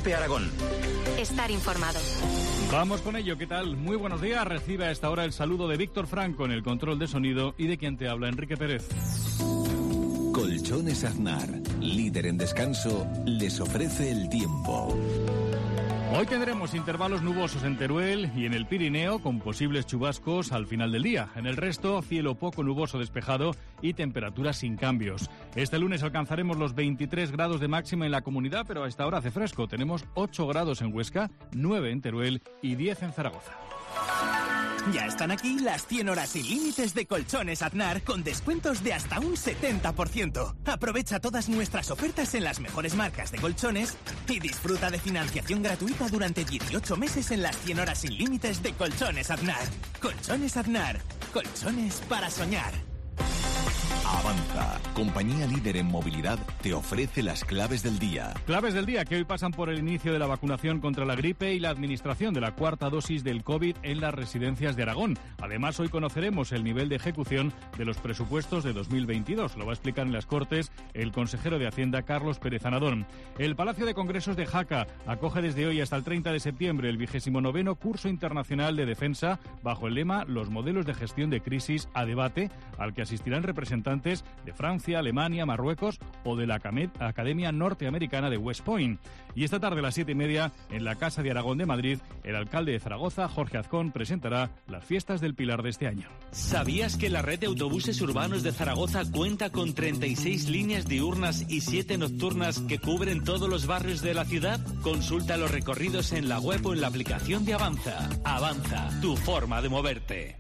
COPE Aragón. Estar informado. Vamos con ello, ¿qué tal? Muy buenos días. Recibe a esta hora el saludo de Víctor Franco en el control de sonido y de quien te habla, Enrique Pérez. Colchones Aznar, líder en descanso, les ofrece el tiempo. Hoy tendremos intervalos nubosos en Teruel y en el Pirineo, con posibles chubascos al final del día. En el resto, cielo poco nuboso despejado y temperaturas sin cambios. Este lunes alcanzaremos los 23 grados de máxima en la comunidad, pero a esta hora hace fresco. Tenemos 8 grados en Huesca, 9 en Teruel y 10 en Zaragoza. Ya están aquí las 100 horas sin límites de Colchones Aznar con descuentos de hasta un 70%. Aprovecha todas nuestras ofertas en las mejores marcas de colchones y disfruta de financiación gratuita durante 18 meses en las 100 horas sin límites de Colchones Aznar. Colchones Aznar, colchones para soñar. Avanza, compañía líder en movilidad, te ofrece las claves del día. Claves del día que hoy pasan por el inicio de la vacunación contra la gripe y la administración de la cuarta dosis del COVID en las residencias de Aragón. Además, hoy conoceremos el nivel de ejecución de los presupuestos de 2022. Lo va a explicar en las Cortes el consejero de Hacienda, Carlos Pérez Anadón. El Palacio de Congresos de Jaca acoge desde hoy hasta el 30 de septiembre el 29º Curso Internacional de Defensa bajo el lema Los modelos de gestión de crisis a debate, al que asistirán representantes de Francia, Alemania, Marruecos o de la Academia Norteamericana de West Point. Y esta tarde a las 7:30, en la Casa de Aragón de Madrid, el alcalde de Zaragoza, Jorge Azcón, presentará las fiestas del Pilar de este año. ¿Sabías que la red de autobuses urbanos de Zaragoza cuenta con 36 líneas diurnas y 7 nocturnas que cubren todos los barrios de la ciudad? Consulta los recorridos en la web o en la aplicación de Avanza. Avanza, tu forma de moverte.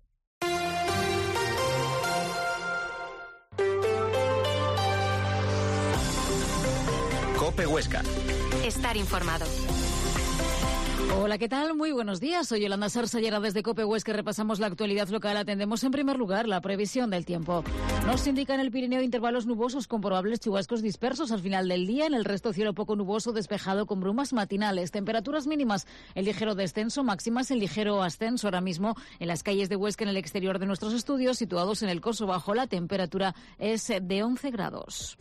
COPE Huesca. Estar informado. Hola, ¿qué tal? Muy buenos días. Soy Yolanda Sarsellera desde COPE Huesca. Repasamos la actualidad local. Atendemos en primer lugar la previsión del tiempo. Nos indica en el Pirineo intervalos nubosos con probables chubascos dispersos al final del día. En el resto cielo poco nuboso despejado con brumas matinales. Temperaturas mínimas en ligero descenso, máximas en ligero ascenso. Ahora mismo en las calles de Huesca, en el exterior de nuestros estudios, situados en el Coso Bajo, la temperatura es de 11 grados.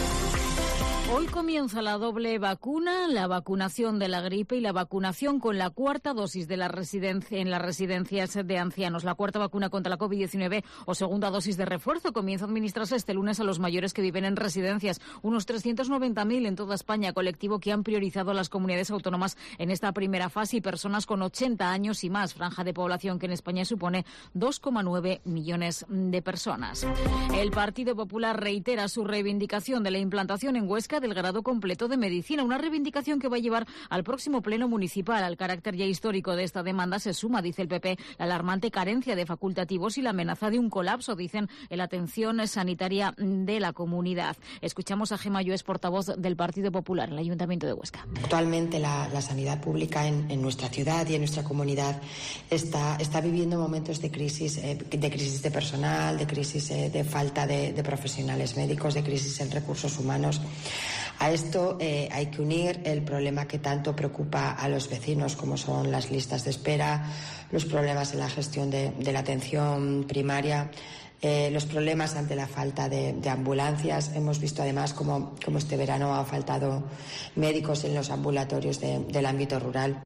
Hoy comienza la doble vacuna, la vacunación de la gripe y la vacunación con la cuarta dosis de en las residencias de ancianos. La cuarta vacuna contra la COVID-19 o segunda dosis de refuerzo comienza a administrarse este lunes a los mayores que viven en residencias. Unos 390.000 en toda España, colectivo que han priorizado las comunidades autónomas en esta primera fase, y personas con 80 años y más, franja de población que en España supone 2,9 millones de personas. El Partido Popular reitera su reivindicación de la implantación en Huesca del grado completo de medicina, una reivindicación que va a llevar al próximo pleno municipal. Al carácter ya histórico de esta demanda se suma, dice el PP, la alarmante carencia de facultativos y la amenaza de un colapso, dicen, en la atención sanitaria de la comunidad. Escuchamos a Gemma Llués, portavoz del Partido Popular en el Ayuntamiento de Huesca. Actualmente la sanidad pública en nuestra ciudad y en nuestra comunidad está viviendo momentos de crisis de personal, de crisis de falta de profesionales médicos, de crisis en recursos humanos. A esto hay que unir el problema que tanto preocupa a los vecinos, como son las listas de espera, los problemas en la gestión de la atención primaria, los problemas ante la falta de ambulancias. Hemos visto además cómo este verano ha faltado médicos en los ambulatorios del ámbito rural.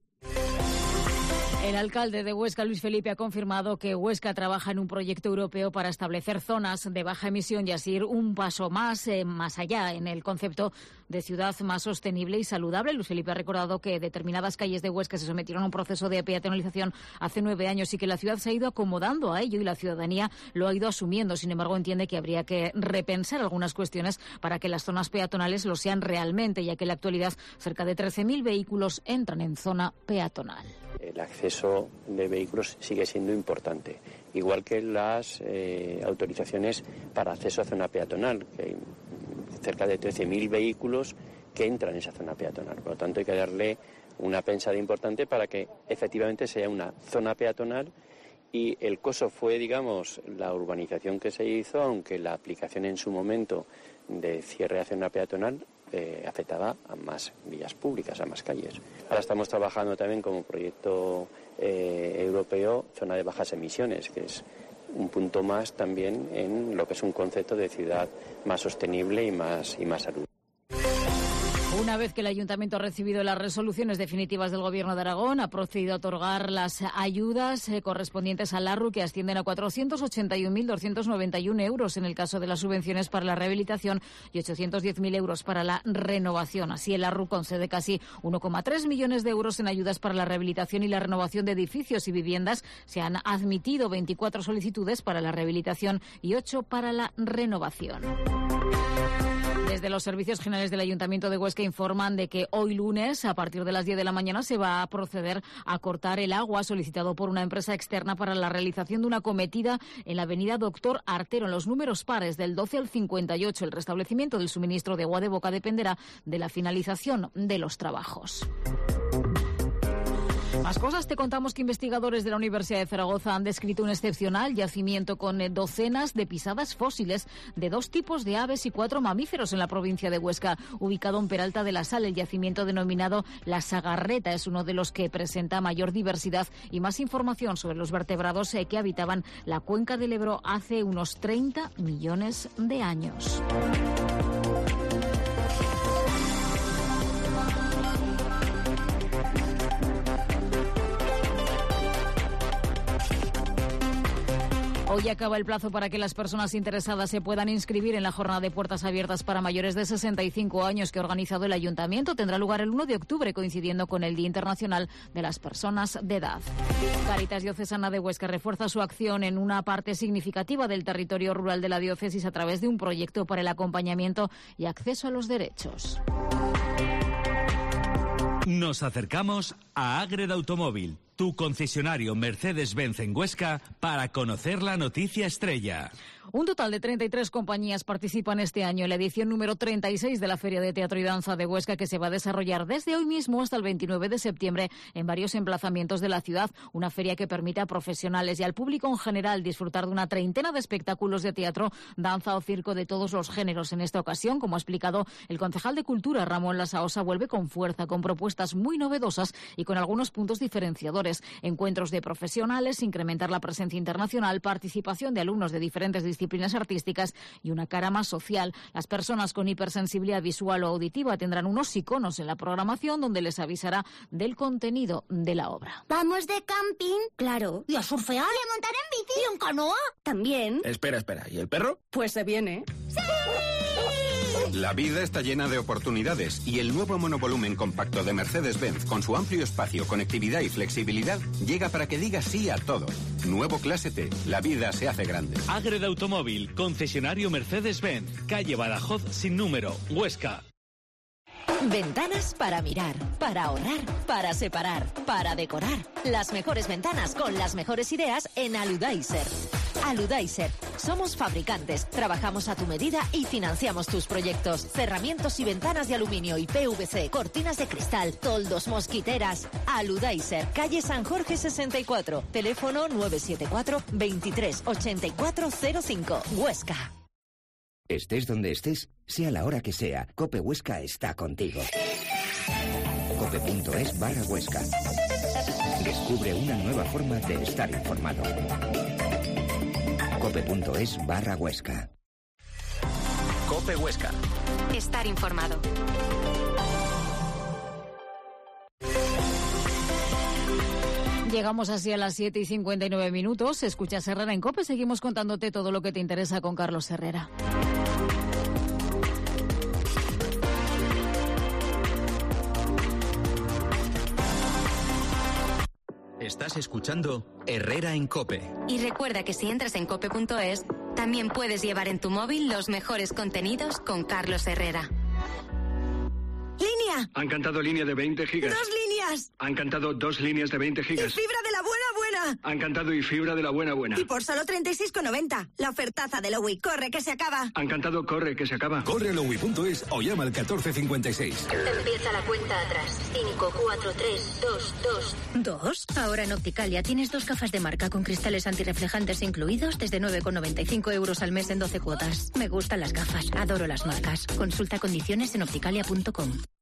El alcalde de Huesca, Luis Felipe, ha confirmado que Huesca trabaja en un proyecto europeo para establecer zonas de baja emisión y así ir un paso más allá en el concepto de ciudad más sostenible y saludable. Luis Felipe ha recordado que determinadas calles de Huesca se sometieron a un proceso de peatonalización hace 9 años y que la ciudad se ha ido acomodando a ello y la ciudadanía lo ha ido asumiendo. Sin embargo, entiende que habría que repensar algunas cuestiones para que las zonas peatonales lo sean realmente, ya que en la actualidad cerca de 13.000 vehículos entran en zona peatonal. El acceso de vehículos sigue siendo importante, igual que las autorizaciones para acceso a zona peatonal, que hay cerca de 13.000 vehículos que entran en esa zona peatonal. Por lo tanto, hay que darle una pensada importante para que efectivamente sea una zona peatonal, y el COSO fue, digamos, la urbanización que se hizo, aunque la aplicación en su momento de cierre a zona peatonal afectaba a más vías públicas, a más calles. Ahora estamos trabajando también como proyecto europeo zona de bajas emisiones, que es un punto más también en lo que es un concepto de ciudad más sostenible y más salud. Una vez que el Ayuntamiento ha recibido las resoluciones definitivas del Gobierno de Aragón, ha procedido a otorgar las ayudas correspondientes al LARRU, que ascienden a 481.291 euros en el caso de las subvenciones para la rehabilitación y 810.000 euros para la renovación. Así, el LARRU concede casi 1,3 millones de euros en ayudas para la rehabilitación y la renovación de edificios y viviendas. Se han admitido 24 solicitudes para la rehabilitación y 8 para la renovación. Desde los Servicios Generales del Ayuntamiento de Huesca informan de que hoy lunes, a partir de las 10 de la mañana, se va a proceder a cortar el agua solicitado por una empresa externa para la realización de una acometida en la avenida Doctor Artero, en los números pares del 12 al 58. El restablecimiento del suministro de agua de boca dependerá de la finalización de los trabajos. Más cosas, te contamos que investigadores de la Universidad de Zaragoza han descrito un excepcional yacimiento con docenas de pisadas fósiles de 2 tipos de aves y 4 mamíferos en la provincia de Huesca. Ubicado en Peralta de la Sal, el yacimiento denominado La Sagarreta es uno de los que presenta mayor diversidad y más información sobre los vertebrados que habitaban la cuenca del Ebro hace unos 30 millones de años. Hoy acaba el plazo para que las personas interesadas se puedan inscribir en la jornada de puertas abiertas para mayores de 65 años que ha organizado el Ayuntamiento. Tendrá lugar el 1 de octubre, coincidiendo con el Día Internacional de las Personas de Edad. Cáritas Diocesana de Huesca refuerza su acción en una parte significativa del territorio rural de la diócesis a través de un proyecto para el acompañamiento y acceso a los derechos. Nos acercamos a Ágreda Automóvil, tu concesionario Mercedes-Benz en Huesca, para conocer la noticia estrella. Un total de 33 compañías participan este año en la edición número 36 de la Feria de Teatro y Danza de Huesca, que se va a desarrollar desde hoy mismo hasta el 29 de septiembre en varios emplazamientos de la ciudad. Una feria que permite a profesionales y al público en general disfrutar de una treintena de espectáculos de teatro, danza o circo de todos los géneros. En esta ocasión, como ha explicado el concejal de Cultura, Ramón Lasaosa, vuelve con fuerza, con propuestas muy novedosas y con algunos puntos diferenciadores. Encuentros de profesionales, incrementar la presencia internacional, participación de alumnos de diferentes disciplinas artísticas y una cara más social. Las personas con hipersensibilidad visual o auditiva tendrán unos iconos en la programación donde les avisará del contenido de la obra. ¿Vamos de camping? Claro. ¿Y a surfear? ¿Y a montar en bici? ¿Y en canoa? También. Espera. ¿Y el perro? Pues se viene. ¡Sí! La vida está llena de oportunidades y el nuevo monovolumen compacto de Mercedes-Benz, con su amplio espacio, conectividad y flexibilidad, llega para que diga sí a todo. Nuevo Clase T. La vida se hace grande. Ágreda Automóvil, concesionario Mercedes-Benz, calle Badajoz sin número, Huesca. Ventanas para mirar, para ahorrar, para separar, para decorar. Las mejores ventanas con las mejores ideas en Aludaiser. Aludaiser. Somos fabricantes, trabajamos a tu medida y financiamos tus proyectos. Cerramientos y ventanas de aluminio y PVC, cortinas de cristal, toldos, mosquiteras. Aludaiser, calle San Jorge 64, teléfono 974 23 8405, Huesca. Estés donde estés, sea la hora que sea, COPE Huesca está contigo. Cope.es/Huesca. Descubre una nueva forma de estar informado. Cope.es/Huesca. COPE Huesca. Estar informado. Llegamos así a las 7:59. Escuchas Herrera en COPE. Seguimos contándote todo lo que te interesa con Carlos Herrera. Estás escuchando Herrera en COPE. Y recuerda que si entras en cope.es, también puedes llevar en tu móvil los mejores contenidos con Carlos Herrera. ¡Línea! Han cantado línea de 20 gigas. 2 líneas. Han cantado 2 líneas de 20 gigas. Y fibra de la buena. Han cantado y fibra de la buena. Y por solo 36,90. La ofertaza de Lowy. Corre, que se acaba. Han cantado corre, que se acaba. Corre a lowy.es o llama al 1456. Empieza la cuenta atrás. 5, 4, 3, 2, 2. ¿2? Ahora en Opticalia tienes 2 gafas de marca con cristales antirreflejantes incluidos desde 9,95 euros al mes en 12 cuotas. Me gustan las gafas. Adoro las marcas. Consulta condiciones en opticalia.com.